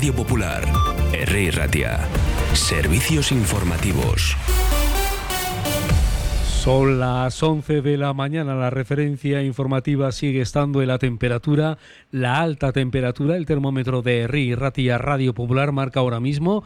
Radio Popular, Herri Ratia. Servicios informativos. Son las 11 de la mañana, la referencia informativa sigue estando en la temperatura, la alta temperatura. El termómetro de Herri Ratia Radio Popular marca ahora mismo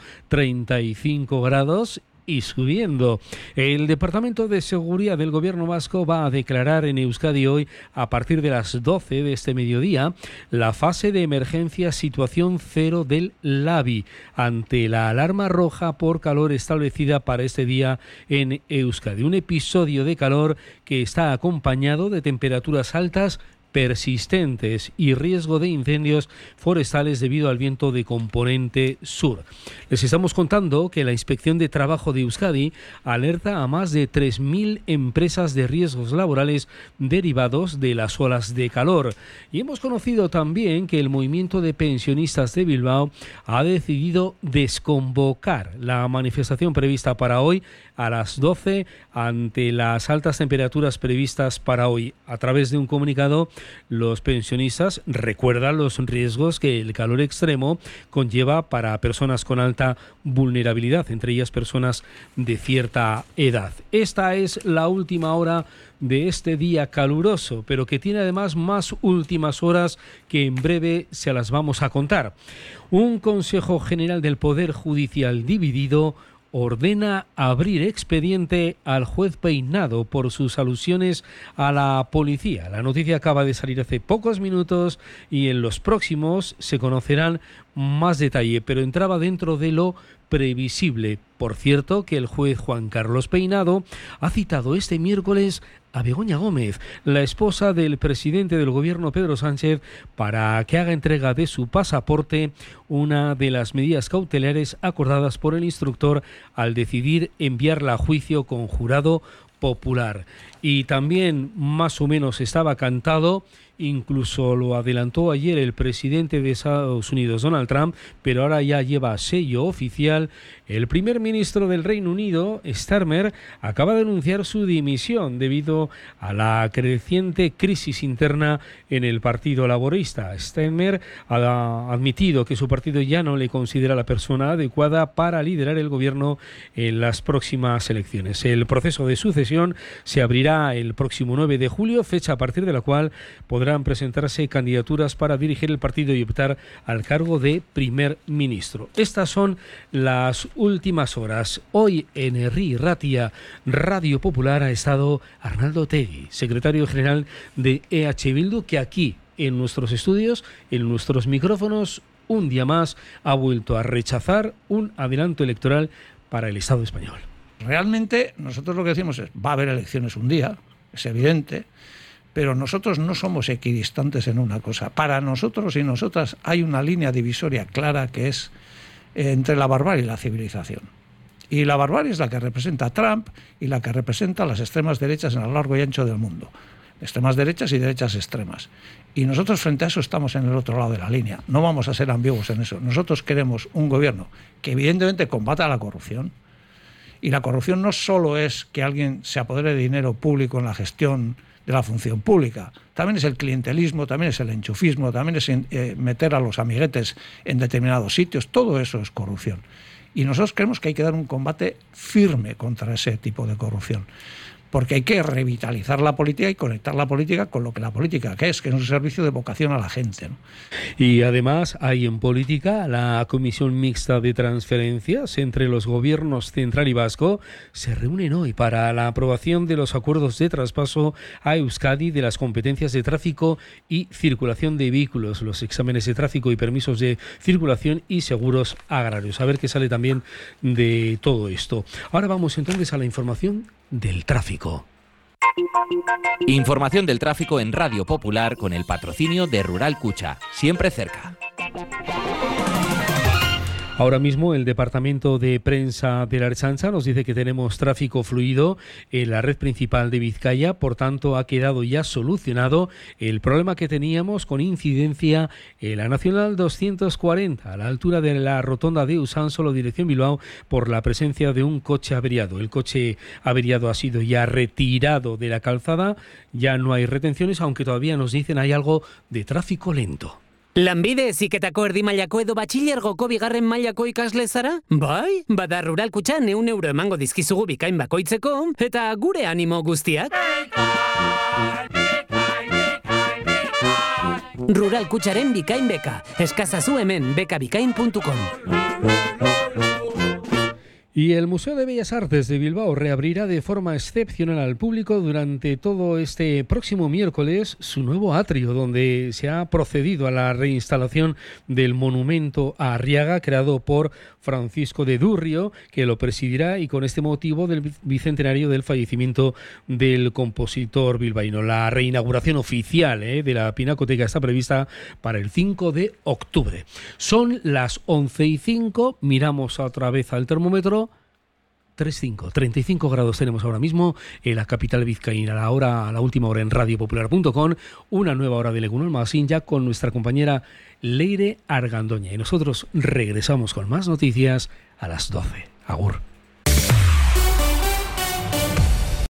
35 grados y subiendo. El Departamento de Seguridad del Gobierno vasco va a declarar en Euskadi hoy, a partir de las 12 de este mediodía, la fase de emergencia situación cero del LABI, ante la alarma roja por calor establecida para este día en Euskadi. Un episodio de calor que está acompañado de temperaturas altas persistentes y riesgo de incendios forestales debido al viento de componente sur. Les estamos contando que la Inspección de Trabajo de Euskadi alerta a más de 3.000 empresas de riesgos laborales derivados de las olas de calor. Y hemos conocido también que el movimiento de pensionistas de Bilbao ha decidido desconvocar la manifestación prevista para hoy a las 12 ante las altas temperaturas previstas para hoy. A través de un comunicado, los pensionistas recuerdan los riesgos que el calor extremo conlleva para personas con alta vulnerabilidad, entre ellas personas de cierta edad. Esta es la última hora de este día caluroso, pero que tiene además más últimas horas que en breve se las vamos a contar. Un Consejo General del Poder Judicial dividido ordena abrir expediente al juez Peinado por sus alusiones a la policía. La noticia acaba de salir hace pocos minutos y en los próximos se conocerán más detalle, pero entraba dentro de lo previsible. Por cierto, que el juez Juan Carlos Peinado ha citado este miércoles a Begoña Gómez, la esposa del presidente del gobierno Pedro Sánchez, para que haga entrega de su pasaporte, una de las medidas cautelares acordadas por el instructor al decidir enviarla a juicio con jurado popular. Y también más o menos estaba cantado, incluso lo adelantó ayer el presidente de Estados Unidos, Donald Trump, pero ahora ya lleva sello oficial. El primer ministro del Reino Unido, Starmer, acaba de anunciar su dimisión debido a la creciente crisis interna en el Partido Laborista. Starmer ha admitido que su partido ya no le considera la persona adecuada para liderar el gobierno en las próximas elecciones. El proceso de sucesión se abrirá el próximo 9 de julio, fecha a partir de la cual podrán presentarse candidaturas para dirigir el partido y optar al cargo de primer ministro. Estas son las últimas horas. Hoy en Herri Ratia Radio Popular ha estado Arnaldo Otegi, secretario general de EH Bildu, que aquí en nuestros estudios, en nuestros micrófonos, un día más ha vuelto a rechazar un adelanto electoral para el Estado español. Realmente nosotros lo que decimos es, va a haber elecciones un día, es evidente, pero nosotros no somos equidistantes en una cosa. Para nosotros y nosotras hay una línea divisoria clara que es entre la barbarie y la civilización. Y la barbarie es la que representa a Trump y la que representa a las extremas derechas en a lo largo y ancho del mundo. Extremas derechas y derechas extremas. Y nosotros frente a eso estamos en el otro lado de la línea. No vamos a ser ambiguos en eso. Nosotros queremos un gobierno que evidentemente combata la corrupción. Y la corrupción no solo es que alguien se apodere de dinero público en la gestión de la función pública, también es el clientelismo, también es el enchufismo, también es meter a los amiguetes en determinados sitios, todo eso es corrupción. Y nosotros creemos que hay que dar un combate firme contra ese tipo de corrupción, porque hay que revitalizar la política y conectar la política con lo que la política que es un servicio de vocación a la gente, ¿no? Y además hay en política la Comisión Mixta de Transferencias entre los gobiernos central y vasco. Se reúnen hoy para la aprobación de los acuerdos de traspaso a Euskadi de las competencias de tráfico y circulación de vehículos, los exámenes de tráfico y permisos de circulación y seguros agrarios. A ver qué sale también de todo esto. Ahora vamos entonces a la información del tráfico. Información del tráfico en Radio Popular con el patrocinio de Rural Cucha, siempre cerca. Ahora mismo el Departamento de Prensa de la Ertzaintza nos dice que tenemos tráfico fluido en la red principal de Vizcaya, por tanto ha quedado ya solucionado el problema que teníamos con incidencia en la Nacional 240 a la altura de la rotonda de Usánsolo, dirección Bilbao, por la presencia de un coche averiado. El coche averiado ha sido ya retirado de la calzada, ya no hay retenciones, aunque todavía nos dicen hay algo de tráfico lento. Lanbide heziketako erdi mailako edo batxilergoko bigarren mailako ikasle zara? Bai, bada Rural Kutxan €100 emango dizkizugu bikain bakoitzeko, eta gure animo guztiak. Rural Kutxaren bikain beka. Eskazazu hemen bekabikain.com. Y el Museo de Bellas Artes de Bilbao reabrirá de forma excepcional al público durante todo este próximo miércoles su nuevo atrio, donde se ha procedido a la reinstalación del monumento a Arriaga, creado por Francisco de Durrio, que lo presidirá, y con este motivo del bicentenario del fallecimiento del compositor bilbaíno. La reinauguración oficial de la Pinacoteca está prevista para el 5 de octubre. Son las 11:05, miramos otra vez al termómetro. 35 grados tenemos ahora mismo en la capital vizcaína. A la última hora en radiopopular.com, una nueva hora de Legunol Magazine ya con nuestra compañera Leire Argandoña. Y nosotros regresamos con más noticias a las 12. Agur.